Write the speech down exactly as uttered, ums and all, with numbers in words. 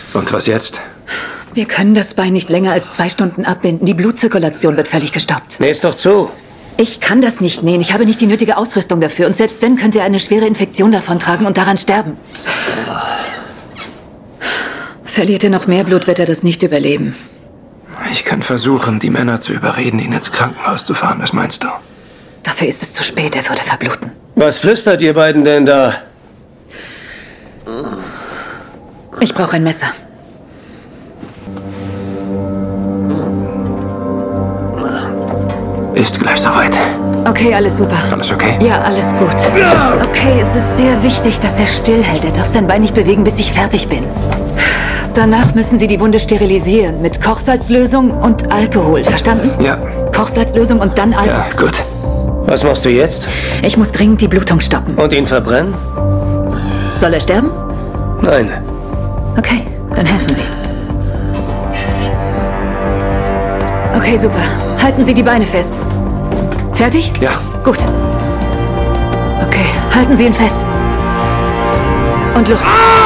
Und was jetzt? Wir können das Bein nicht länger als zwei Stunden abbinden. Die Blutzirkulation wird völlig gestoppt. Näh's doch zu. Ich kann das nicht nähen. Ich habe nicht die nötige Ausrüstung dafür. Und selbst wenn, könnte er eine schwere Infektion davontragen und daran sterben. Verliert er noch mehr Blut, wird er das nicht überleben. Ich kann versuchen, die Männer zu überreden, ihn ins Krankenhaus zu fahren. Was meinst du? Dafür ist es zu spät. Er würde verbluten. Was flüstert ihr beiden denn da? Ich brauche ein Messer. Ist gleich soweit. Okay, alles super. Alles okay? Ja, alles gut. Okay, es ist sehr wichtig, dass er stillhält. Er darf sein Bein nicht bewegen, bis ich fertig bin. Danach müssen Sie die Wunde sterilisieren. Mit Kochsalzlösung und Alkohol. Verstanden? Ja. Kochsalzlösung und dann Alkohol. Ja, gut. Was machst du jetzt? Ich muss dringend die Blutung stoppen. Und ihn verbrennen? Soll er sterben? Nein. Okay, dann helfen Sie. Okay, super. Halten Sie die Beine fest. Fertig? Ja. Gut. Okay, halten Sie ihn fest. Und los.